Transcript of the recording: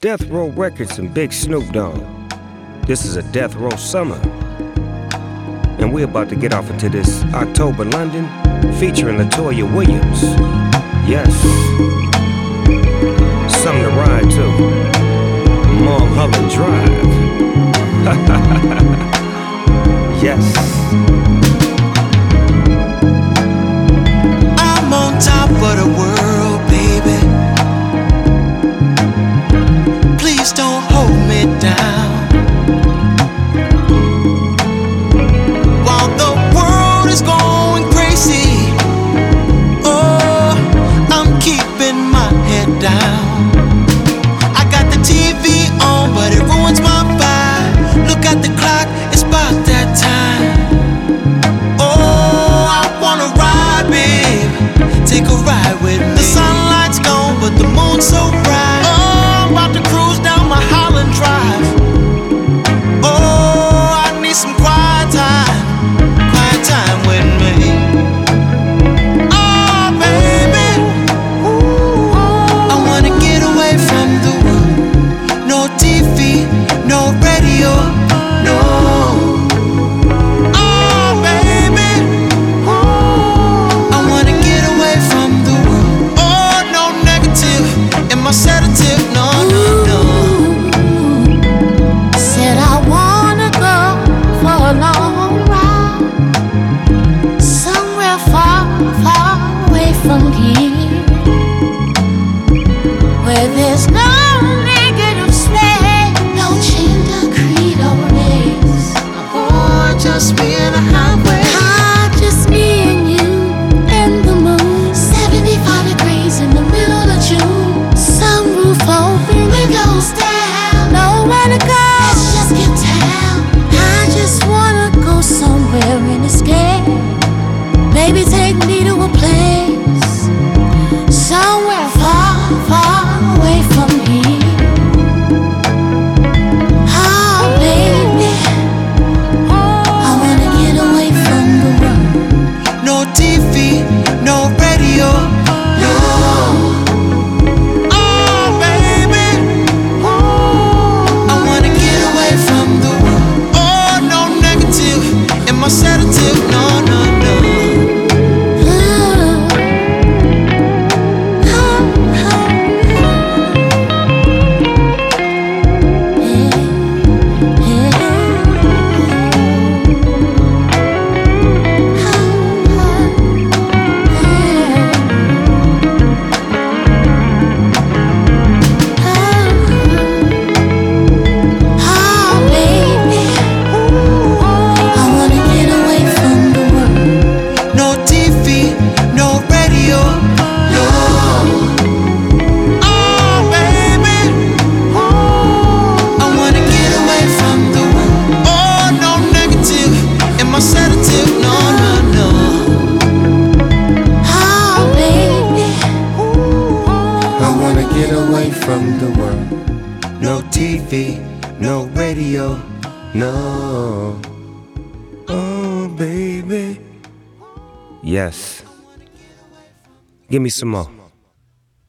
Death Row Records and Big Snoop Dogg. This is a Death Row summer. And we're about to get off into this October London featuring Latoya Williams. Yes. Something to ride to. Mulholland Drive. Yes. I'm on top of the world, baby. Please don't hold me down. While the world is going crazy, oh, I'm keeping my head down. I got the TV on, but it ruins my vibe. Look at the clock, it's about that time. Oh, I wanna ride, babe. Take a ride with me. The sunlight's gone, but the moon's so bright. Oh, I'm about to cruise down my Holland Drive. Oh, I need some quiet time with me. Oh, baby, I wanna get away from the world. No TV, no radio, no. Oh, baby, I wanna get away from the world. Oh, no negative in my sedative, no, no, no. Said I wanna go for a long ride, somewhere far, far away from here, where there's no negative space, no gender, creed or race. Oh, just me and a highway. Just me and you and the moon. 75 degrees in the middle of June. Sunroof open, windows down. Nowhere to go. Let's just get down. I just wanna go somewhere and escape. Maybe take me to a place somewhere far, far away from here. Oh, baby, I wanna get away from the world. No TV, no radio, no. Oh, baby, I wanna get away from the world. Oh, no negative in my sedative, no, no, no. No TV, no radio, no. Oh, baby, I wanna get away from the world. Oh, no negative in my sedative, no, no, no. Oh, baby, I wanna get away from the world. No TV, no radio, no. Oh, baby. Yes. Give me some more.